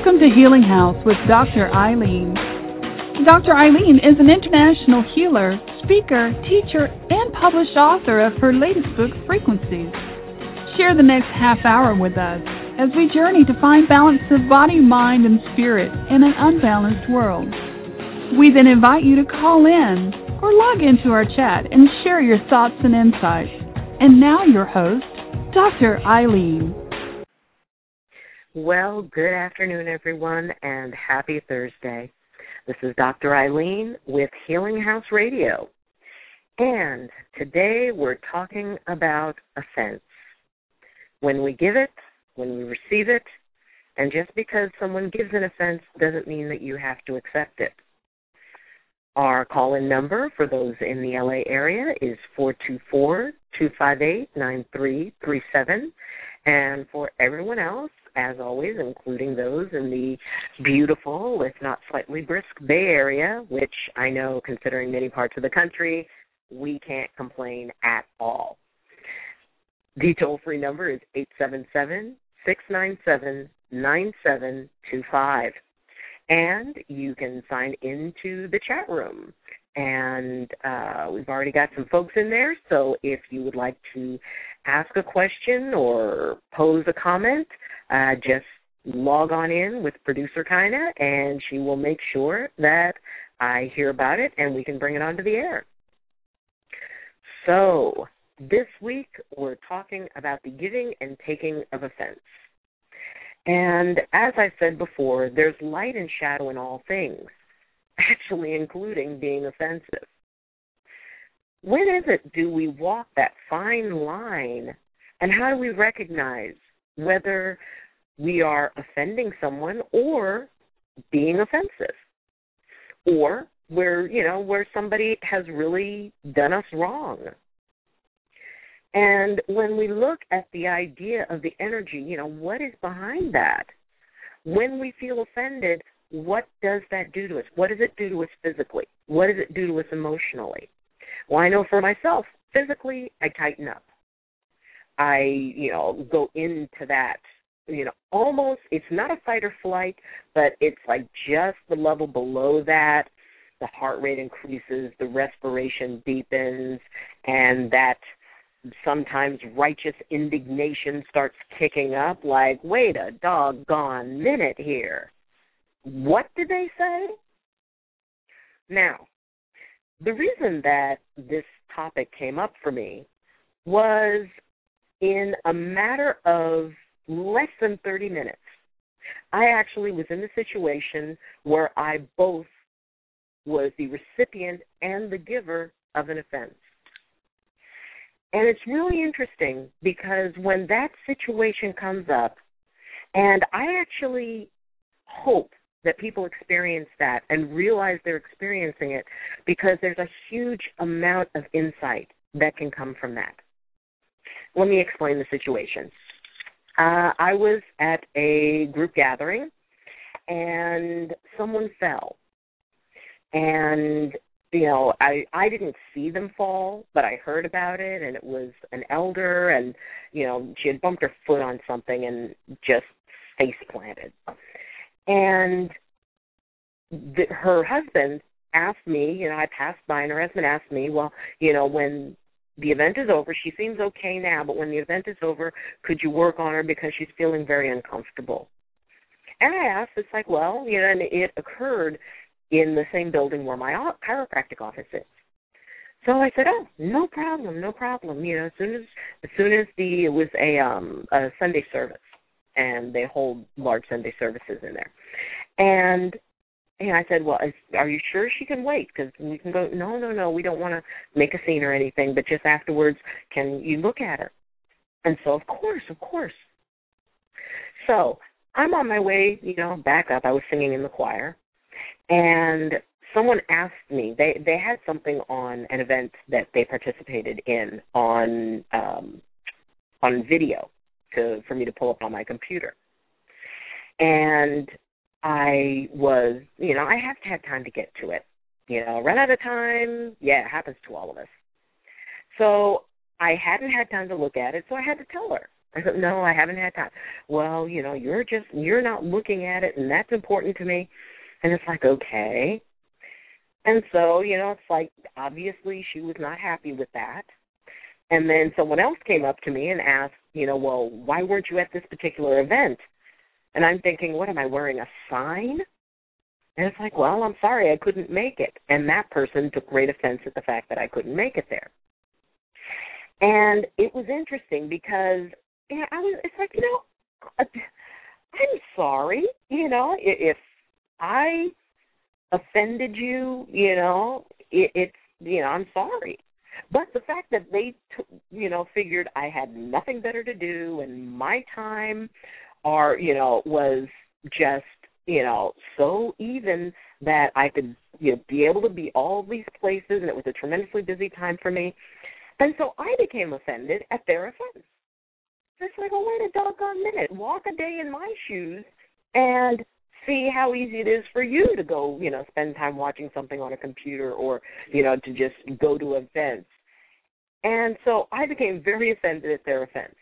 Welcome to Healing House with Dr. Ayleen. Dr. Ayleen is an international healer, speaker, teacher, and published author of her latest book, Frequencies. Share the next half hour with us as we journey to find balance of body, mind, and spirit in an unbalanced world. We then invite you to call in or log into our chat and share your thoughts and insights. And now your host, Dr. Ayleen. Well, good afternoon, everyone, and happy Thursday. This is Dr. Ayleen with Healing House Radio, and today we're talking about offense. When we give it, when we receive it, and just because someone gives an offense doesn't mean that you have to accept it. Our call-in number for those in the LA area is 424-258-9337, and for everyone else, as always, including those in the beautiful, if not slightly brisk, Bay Area, which I know, considering many parts of the country, we can't complain at all. The toll-free number is 877-697-9725. And you can sign into the chat room. And we've already got some folks in there, so if you would like to ask a question or pose a comment, just log on in with producer Kina, and she will make sure that I hear about it and we can bring it onto the air. So this week we're talking about the giving and taking of offense. And as I said before, there's light and shadow in all things, actually including being offensive. When is it do we walk that fine line, and how do we recognize whether we are offending someone or being offensive, or where somebody has really done us wrong? And when we look at the idea of the energy, what is behind that? When we feel offended, what does that do to us? What does it do to us physically? What does it do to us emotionally? Well, I know for myself, physically, I tighten up. I, go into that, almost, it's not a fight or flight, but it's like just the level below that. The heart rate increases, the respiration deepens, and that sometimes righteous indignation starts kicking up like, wait a doggone minute here. What did they say? Now, the reason that this topic came up for me was in a matter of less than 30 minutes. I actually was in the situation where I both was the recipient and the giver of an offense. And it's really interesting because when that situation comes up, and I actually hope that people experience that and realize they're experiencing it, because there's a huge amount of insight that can come from that. Let me explain the situation. I was at a group gathering, and someone fell. And I didn't see them fall, but I heard about it, and it was an elder, and, she had bumped her foot on something and just face planted. And her husband asked me, I passed by, and her husband asked me, well, when the event is over, she seems okay now, but when the event is over, could you work on her because she's feeling very uncomfortable? And I asked, it's like, well, and it occurred in the same building where my chiropractic office is. So I said, oh, no problem. As soon as it was a Sunday service, and they hold large Sunday services in there. And I said, well, are you sure she can wait? Because we can go, no, we don't want to make a scene or anything, but just afterwards, can you look at her? And so, of course. So I'm on my way, back up. I was singing in the choir. And someone asked me, they had something on an event that they participated in on video for me to pull up on my computer. And I was, I have to have time to get to it. Run out of time, it happens to all of us. So I hadn't had time to look at it, so I had to tell her. I said, no, I haven't had time. Well, you're not looking at it, and that's important to me. And it's like, okay. And so, it's like, obviously she was not happy with that. And then someone else came up to me and asked, well, why weren't you at this particular event? And I'm thinking, what, am I wearing a sign? And it's like, well, I'm sorry, I couldn't make it. And that person took great offense at the fact that I couldn't make it there. And it was interesting because, it's like, I'm sorry, if I offended you, I'm sorry. But the fact that they, figured I had nothing better to do and my time was just, so even that I could, be able to be all these places, and it was a tremendously busy time for me. And so I became offended at their offense. It's like, well, wait a doggone minute. Walk a day in my shoes and see how easy it is for you to go, spend time watching something on a computer or, to just go to events. And so I became very offended at their offense.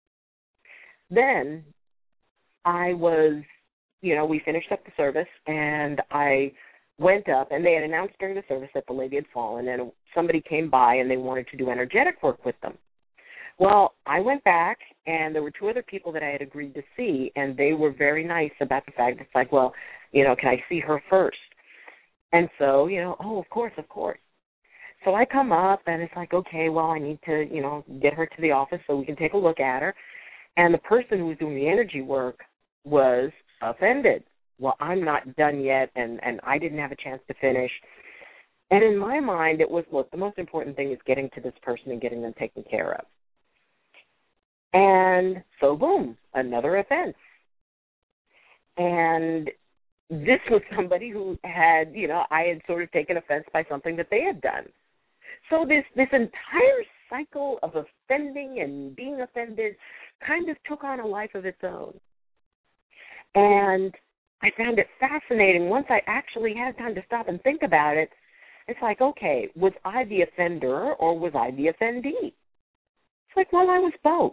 Then I was, we finished up the service, and I went up, and they had announced during the service that the lady had fallen, and somebody came by, and they wanted to do energetic work with them. Well, I went back, and there were two other people that I had agreed to see, and they were very nice about the fact it's like, well, can I see her first? And so, oh, of course. So I come up, and it's like, okay, well, I need to, get her to the office so we can take a look at her. And the person who was doing the energy work was offended. Well, I'm not done yet, and I didn't have a chance to finish. And in my mind, it was, look, the most important thing is getting to this person and getting them taken care of. And so, boom, another offense. And this was somebody who had, I had sort of taken offense by something that they had done. So this entire cycle of offending and being offended kind of took on a life of its own. And I found it fascinating. Once I actually had time to stop and think about it, it's like, okay, was I the offender or was I the offendee? It's like, well, I was both.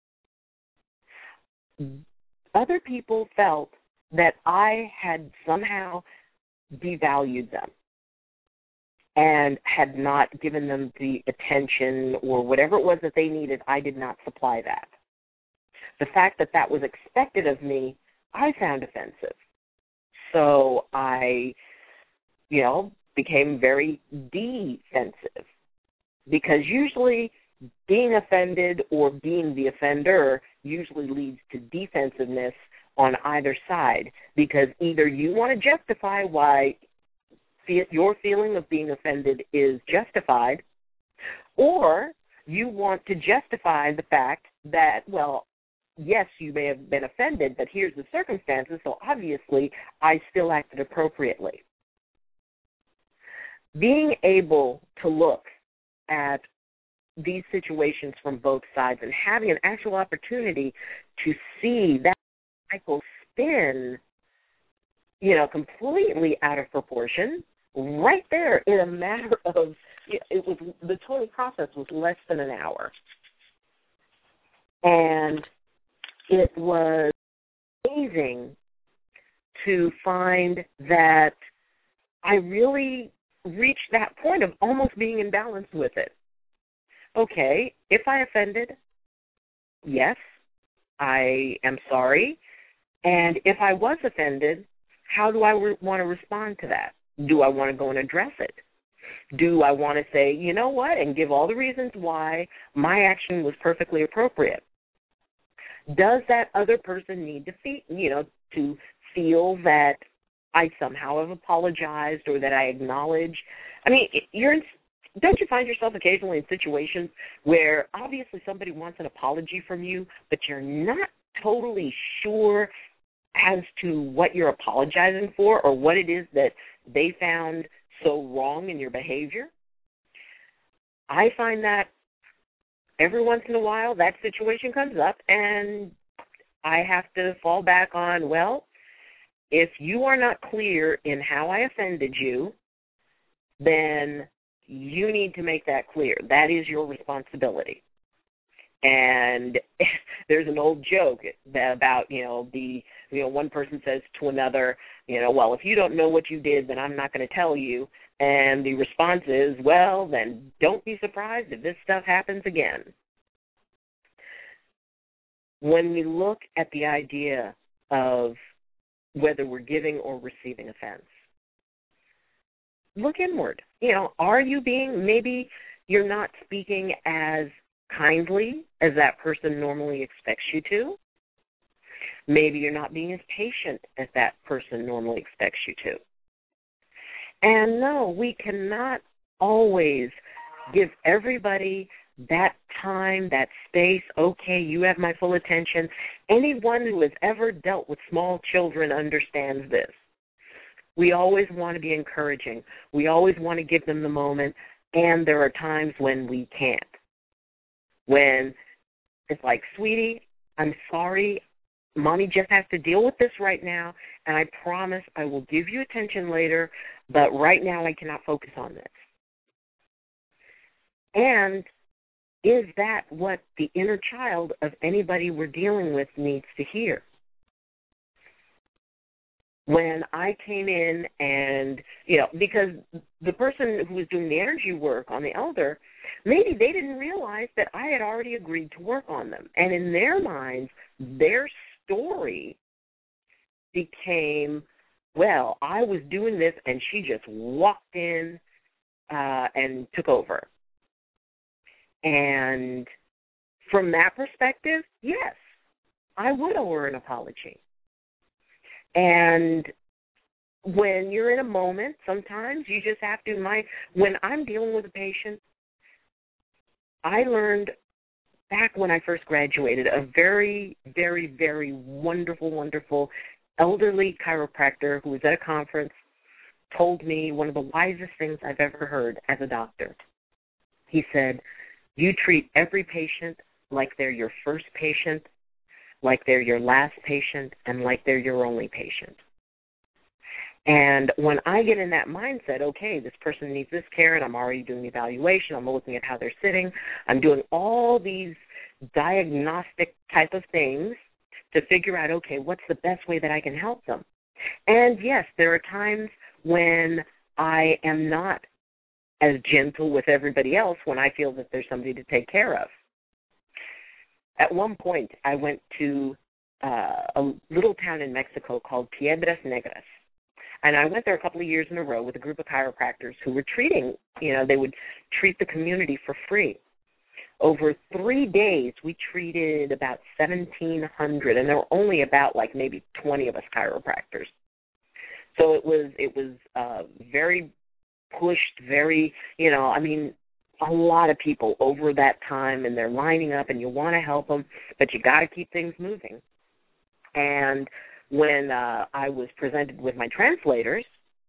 Other people felt that I had somehow devalued them and had not given them the attention or whatever it was that they needed. I did not supply that. The fact that that was expected of me, I found offensive. So I, became very defensive, because usually being offended or being the offender usually leads to defensiveness on either side, because either you want to justify why your feeling of being offended is justified, or you want to justify the fact that, well, yes, you may have been offended, but here's the circumstances, so obviously I still acted appropriately. Being able to look at these situations from both sides and having an actual opportunity to see that cycle spin, completely out of proportion, right there in a matter of, the total process was less than an hour. And it was amazing to find that I really reached that point of almost being in balance with it. Okay, if I offended, yes, I am sorry. And if I was offended, how do I want to respond to that? Do I want to go and address it? Do I want to say, you know what, and give all the reasons why my action was perfectly appropriate? Does that other person need to feel that I somehow have apologized or that I acknowledge? I mean, don't you find yourself occasionally in situations where obviously somebody wants an apology from you, but you're not totally sure as to what you're apologizing for or what it is that they found so wrong in your behavior? I find that every once in a while that situation comes up, and I have to fall back on, well, if you are not clear in how I offended you, then you need to make that clear. That is your responsibility. And there's an old joke about, one person says to another, well, if you don't know what you did, then I'm not going to tell you. And the response is, well, then don't be surprised if this stuff happens again. When we look at the idea of whether we're giving or receiving offense, look inward. Are you maybe you're not speaking as kindly as that person normally expects you to. Maybe you're not being as patient as that person normally expects you to. And no, we cannot always give everybody that time, that space. Okay, you have my full attention. Anyone who has ever dealt with small children understands this. We always want to be encouraging. We always want to give them the moment, and there are times when we can't. When it's like, sweetie, I'm sorry, Mommy just has to deal with this right now, and I promise I will give you attention later, but right now I cannot focus on this. And is that what the inner child of anybody we're dealing with needs to hear? When I came in and, because the person who was doing the energy work on the elder, maybe they didn't realize that I had already agreed to work on them. And in their minds, their story became, well, I was doing this and she just walked in and took over. And from that perspective, yes, I would owe her an apology. And when you're in a moment, sometimes you just have to, when I'm dealing with a patient, I learned back when I first graduated, a very, very, very wonderful, wonderful elderly chiropractor who was at a conference told me one of the wisest things I've ever heard as a doctor. He said, you treat every patient like they're your first patient, like they're your last patient, and like they're your only patient. And when I get in that mindset, okay, this person needs this care, and I'm already doing the evaluation, I'm looking at how they're sitting, I'm doing all these diagnostic type of things to figure out, okay, what's the best way that I can help them? And yes, there are times when I am not as gentle with everybody else when I feel that there's somebody to take care of. At one point, I went to a little town in Mexico called Piedras Negras. And I went there a couple of years in a row with a group of chiropractors who were treating, they would treat the community for free. Over 3 days, we treated about 1,700, and there were only about maybe 20 of us chiropractors. So it was very pushed, very, a lot of people over that time, and they're lining up, and you want to help them, but you got to keep things moving. And when I was presented with my translators,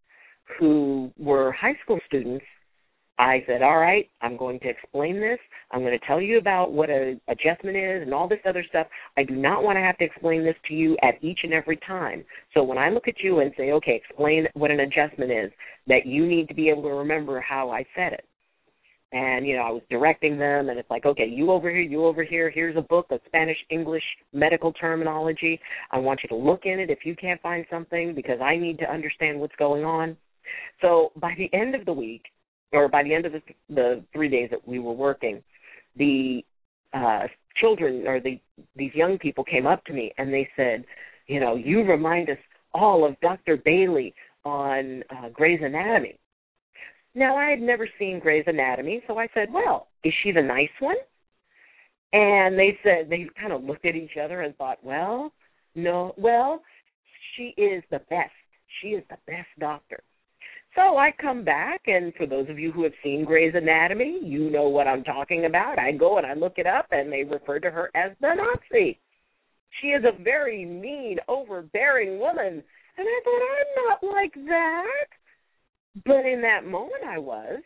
who were high school students, I said, all right, I'm going to explain this. I'm going to tell you about what an adjustment is and all this other stuff. I do not want to have to explain this to you at each and every time. So when I look at you and say, okay, explain what an adjustment is, that you need to be able to remember how I said it. And, I was directing them, and it's like, okay, you over here, here's a book of Spanish, English, medical terminology. I want you to look in it if you can't find something, because I need to understand what's going on. So by the end of the week, or by the end of the 3 days that we were working, the children, or these young people came up to me, and they said, you remind us all of Dr. Bailey on Grey's Anatomy. Now, I had never seen Grey's Anatomy, so I said, well, is she the nice one? And they said, they kind of looked at each other and thought, well, no, well, she is the best. She is the best doctor. So I come back, and for those of you who have seen Grey's Anatomy, you know what I'm talking about. I go and I look it up, and they refer to her as the Nazi. She is a very mean, overbearing woman. And I thought, I'm not like that. But in that moment, I was.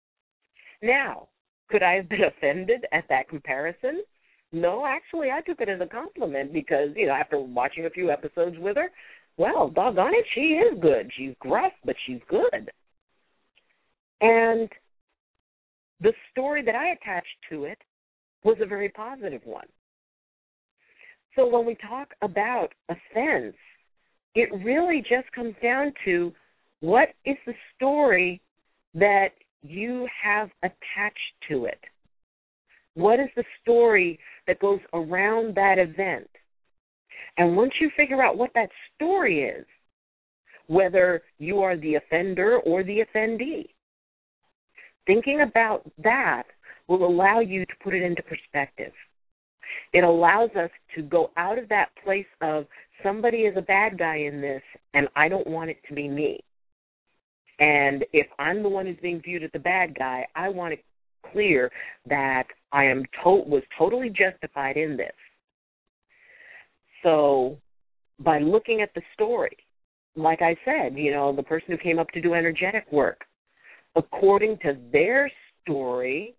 Now, could I have been offended at that comparison? No, actually, I took it as a compliment because, after watching a few episodes with her, well, doggone it, she is good. She's gruff, but she's good. And the story that I attached to it was a very positive one. So when we talk about offense, it really just comes down to what is the story that you have attached to it? What is the story that goes around that event? And once you figure out what that story is, whether you are the offender or the offendee, thinking about that will allow you to put it into perspective. It allows us to go out of that place of somebody is a bad guy in this and I don't want it to be me. And if I'm the one who's being viewed as the bad guy, I want it clear that I was totally justified in this. So by looking at the story, like I said, the person who came up to do energetic work, according to their story,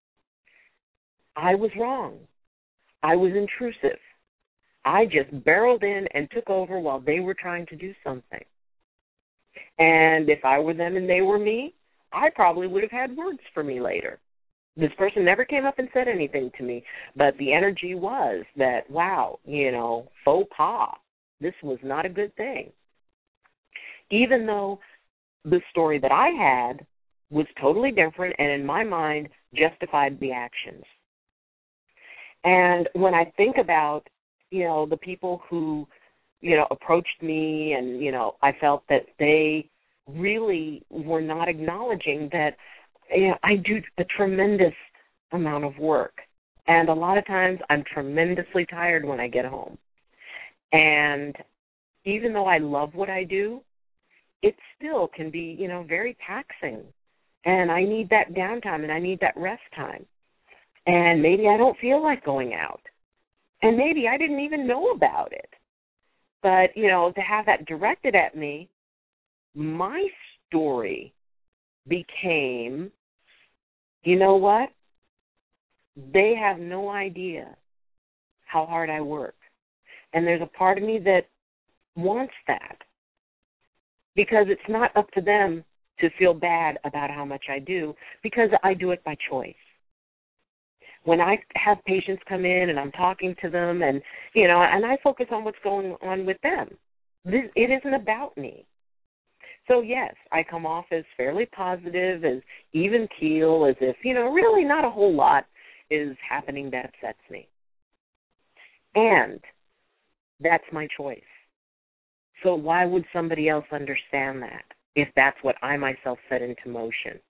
I was wrong. I was intrusive. I just barreled in and took over while they were trying to do something. And if I were them and they were me, I probably would have had words for me later. This person never came up and said anything to me, but the energy was that, wow, faux pas. This was not a good thing. Even though the story that I had was totally different and in my mind justified the actions. And when I think about, the people who, approached me and, I felt that they really were not acknowledging that, I do a tremendous amount of work. And a lot of times I'm tremendously tired when I get home. And even though I love what I do, it still can be, very taxing. And I need that downtime and I need that rest time. And maybe I don't feel like going out. And maybe I didn't even know about it. But, to have that directed at me, my story became, you know what? They have no idea how hard I work. And there's a part of me that wants that. Because it's not up to them to feel bad about how much I do, because I do it by choice. When I have patients come in and I'm talking to them and, and I focus on what's going on with them. It isn't about me. So, yes, I come off as fairly positive, as even keel, as if, really not a whole lot is happening that upsets me. And that's my choice. So why would somebody else understand that if that's what I myself set into motion?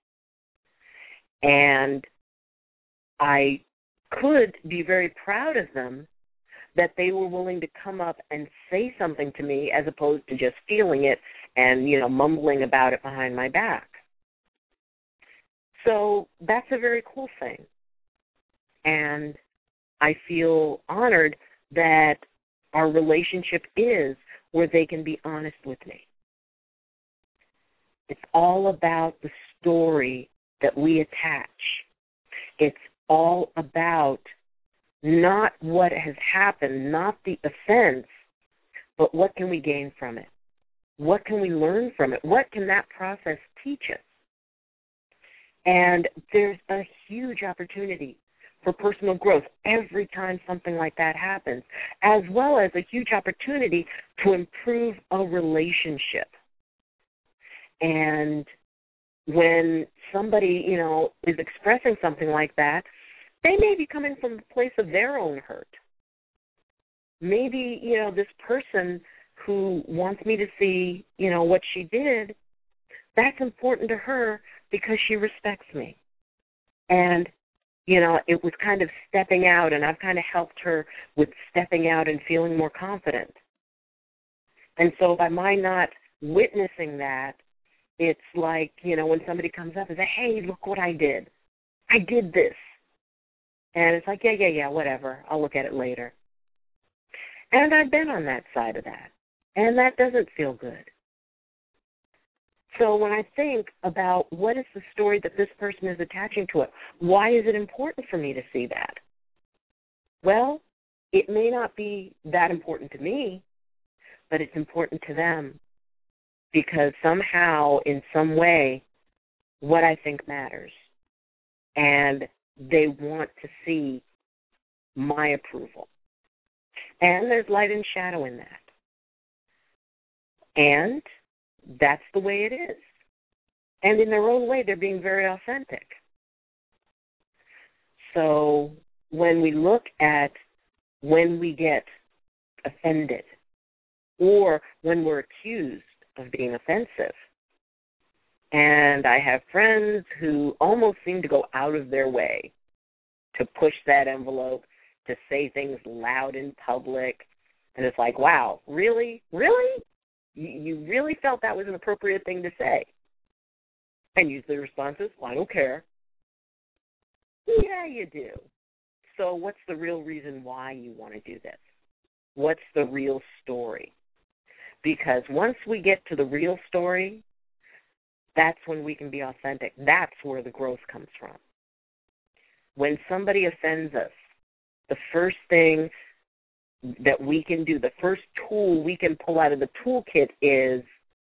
And I could be very proud of them that they were willing to come up and say something to me as opposed to just feeling it and, mumbling about it behind my back. So that's a very cool thing. And I feel honored that our relationship is where they can be honest with me. It's all about the story that we attach. It's all about not what has happened, not the offense, but what can we gain from it? What can we learn from it? What can that process teach us? And there's a huge opportunity for personal growth every time something like that happens, as well as a huge opportunity to improve a relationship. And when somebody, is expressing something like that, they may be coming from a place of their own hurt. Maybe, this person who wants me to see, what she did, that's important to her because she respects me. And, it was kind of stepping out, and I've kind of helped her with stepping out and feeling more confident. And so by my not witnessing that, it's like, when somebody comes up and says, hey, look what I did. I did this. And it's like, yeah, whatever. I'll look at it later. And I've been on that side of that. And that doesn't feel good. So when I think about what is the story that this person is attaching to it, why is it important for me to see that? Well, it may not be that important to me, but it's important to them because somehow, in some way, what I think matters. And they want to see my approval. And there's light and shadow in that. And that's the way it is. And in their own way, they're being very authentic. So when we look at when we get offended or when we're accused of being offensive, and I have friends who almost seem to go out of their way to push that envelope, to say things loud in public, and it's like, wow, really? Really? You really felt that was an appropriate thing to say? And usually the response is, well, I don't care. Yeah, you do. So what's the real reason why you want to do this? What's the real story? Because once we get to the real story, that's when we can be authentic. That's where the growth comes from. When somebody offends us, the first thing that we can do, the first tool we can pull out of the toolkit is,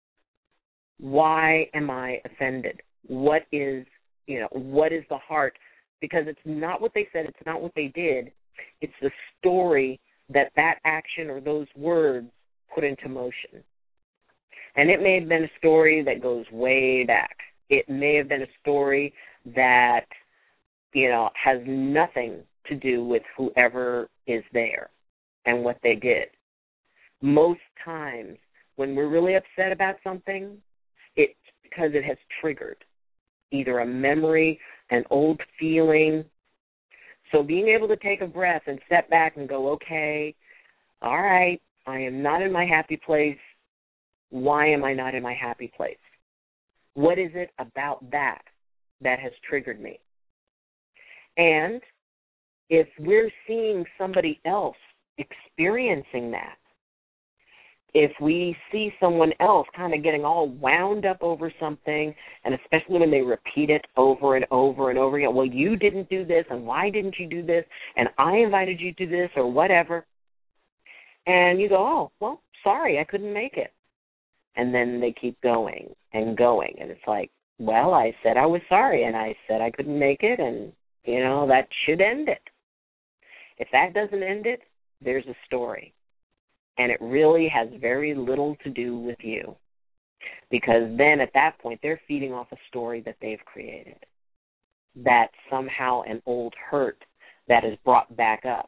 why am I offended? What is the heart? Because it's not what they said, it's not what they did, it's the story that action or those words put into motion. And it may have been a story that goes way back. It may have been a story that, has nothing to do with whoever is there and what they did. Most times when we're really upset about something, it's because it has triggered either a memory, an old feeling. So being able to take a breath and step back and go, okay, all right, I am not in my happy place. Why am I not in my happy place? What is it about that has triggered me? And if we're seeing somebody else experiencing that, if we see someone else kind of getting all wound up over something, and especially when they repeat it over and over and over again, well, you didn't do this, and why didn't you do this, and I invited you to this, or whatever, and you go, oh, well, sorry, I couldn't make it. And then they keep going and going, and it's like, well, I said I was sorry, and I said I couldn't make it, and, that should end it. If that doesn't end it, there's a story. And it really has very little to do with you. Because then at that point, they're feeding off a story that they've created. That's somehow an old hurt that is brought back up.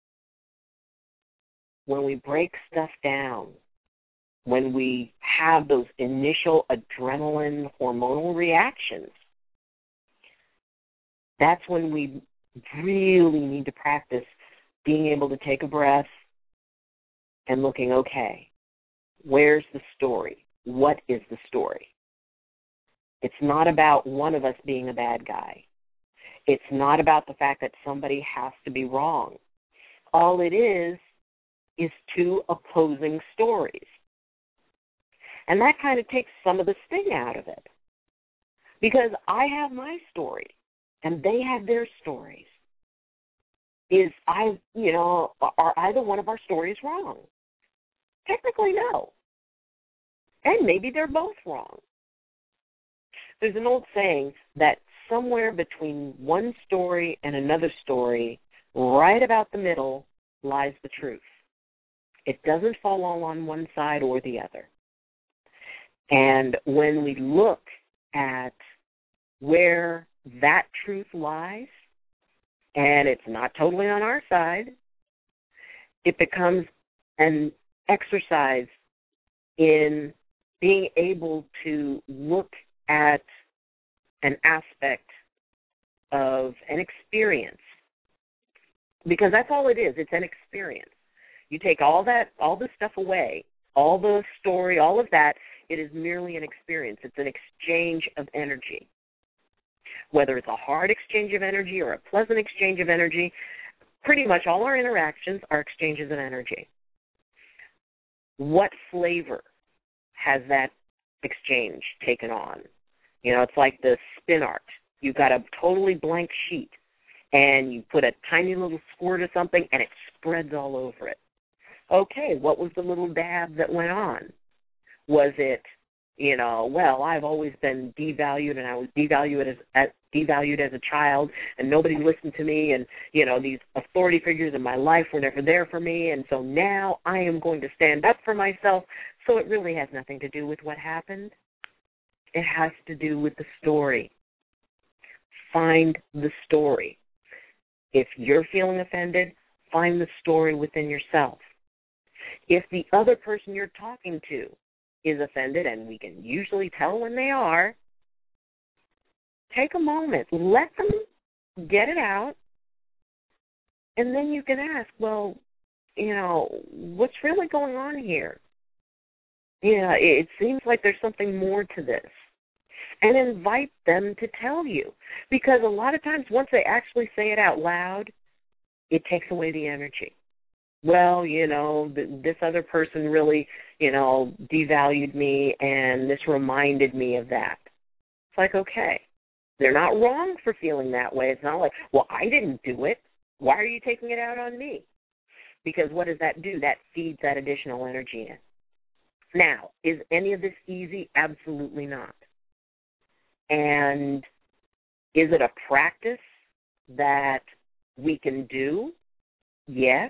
When we break stuff down, when we have those initial adrenaline hormonal reactions, that's when we really need to practice being able to take a breath and looking, okay, where's the story? What is the story? It's not about one of us being a bad guy. It's not about the fact that somebody has to be wrong. All it is two opposing stories. And that kind of takes some of the sting out of it. Because I have my story, and they have their stories. Are either one of our stories wrong? Technically, no. And maybe they're both wrong. There's an old saying that somewhere between one story and another story, right about the middle, lies the truth. It doesn't fall all on one side or the other. And when we look at where that truth lies, and it's not totally on our side, it becomes an exercise in being able to look at an aspect of an experience. Because that's all it is. It's an experience. You take all the stuff away, all the story, all of that, it is merely an experience. It's an exchange of energy. Whether it's a hard exchange of energy or a pleasant exchange of energy, pretty much all our interactions are exchanges of energy. What flavor has that exchange taken on? It's like the spin art. You've got a totally blank sheet, and you put a tiny little squirt of something, and it spreads all over it. Okay, what was the little dab that went on? Was it well, I've always been devalued, and I was devalued as a child, and nobody listened to me, and, these authority figures in my life were never there for me, and so now I am going to stand up for myself. So it really has nothing to do with what happened. It has to do with the story. Find the story. If you're feeling offended, find the story within yourself. If the other person you're talking to is offended, and we can usually tell when they are, take a moment, let them get it out, and then you can ask, well, what's really going on here? It seems like there's something more to this. And invite them to tell you. Because a lot of times once they actually say it out loud, it takes away the energy. Well, this other person really, devalued me, and this reminded me of that. It's like, okay, they're not wrong for feeling that way. It's not like, well, I didn't do it. Why are you taking it out on me? Because what does that do? That feeds that additional energy in. Now, is any of this easy? Absolutely not. And is it a practice that we can do? Yes.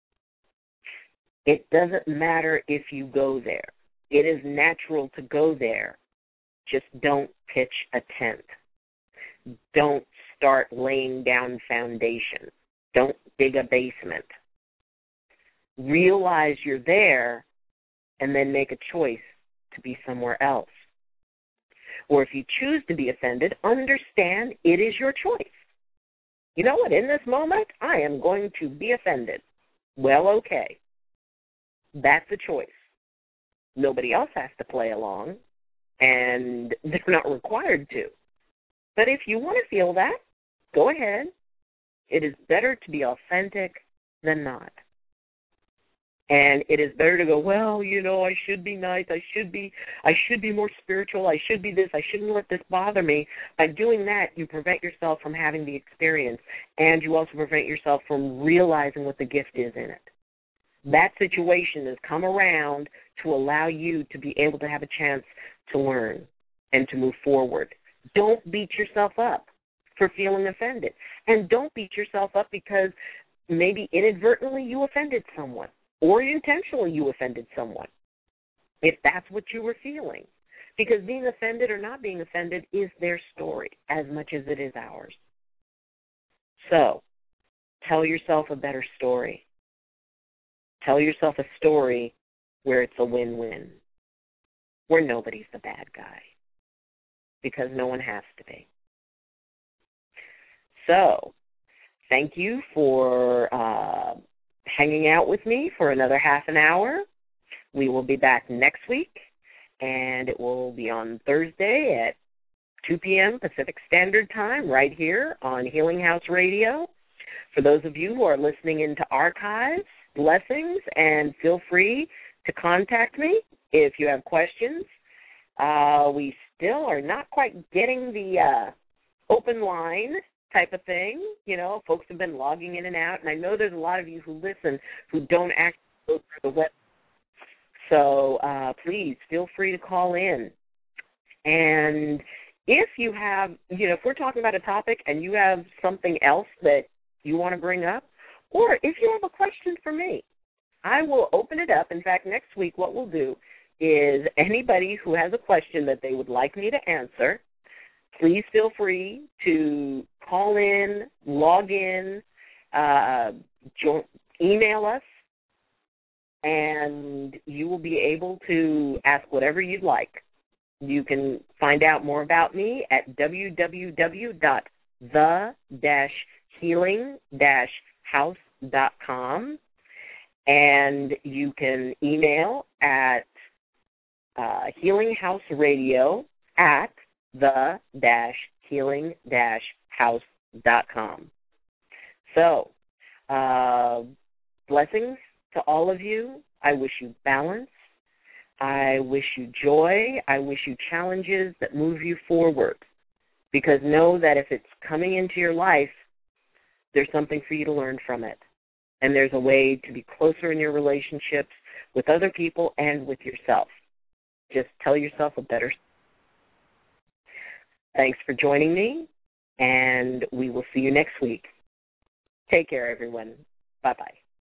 It doesn't matter if you go there. It is natural to go there. Just don't pitch a tent. Don't start laying down foundation. Don't dig a basement. Realize you're there and then make a choice to be somewhere else. Or if you choose to be offended, understand it is your choice. You know what? In this moment, I am going to be offended. Well, okay. That's a choice. Nobody else has to play along, and they're not required to. But if you want to feel that, go ahead. It is better to be authentic than not. And it is better to go, well, I should be nice, I should be more spiritual, I should be this, I shouldn't let this bother me. By doing that, you prevent yourself from having the experience, and you also prevent yourself from realizing what the gift is in it. That situation has come around to allow you to be able to have a chance to learn and to move forward. Don't beat yourself up for feeling offended. And don't beat yourself up because maybe inadvertently you offended someone or intentionally you offended someone, if that's what you were feeling. Because being offended or not being offended is their story as much as it is ours. So, tell yourself a better story. Tell yourself a story where it's a win-win, where nobody's the bad guy, because no one has to be. So, thank you for hanging out with me for another half an hour. We will be back next week, and it will be on Thursday at 2 p.m. Pacific Standard Time right here on Healing House Radio. For those of you who are listening into archives, blessings, and feel free to contact me if you have questions. We still are not quite getting the open line type of thing. Folks have been logging in and out, and I know there's a lot of you who listen who don't actually go through the web. So please feel free to call in. And if you have, if we're talking about a topic and you have something else that you want to bring up, or if you have a question for me, I will open it up. In fact, next week what we'll do is anybody who has a question that they would like me to answer, please feel free to call in, log in, email us, and you will be able to ask whatever you'd like. You can find out more about me at www.the-healing-house.com, and you can email at healinghhouseradio@the-healing-house.com. So, blessings to all of you. I wish you balance. I wish you joy. I wish you challenges that move you forward. Because know that if it's coming into your life, there's something for you to learn from it. And there's a way to be closer in your relationships with other people and with yourself. Just tell yourself a better. Thanks for joining me, and we will see you next week. Take care, everyone. Bye-bye.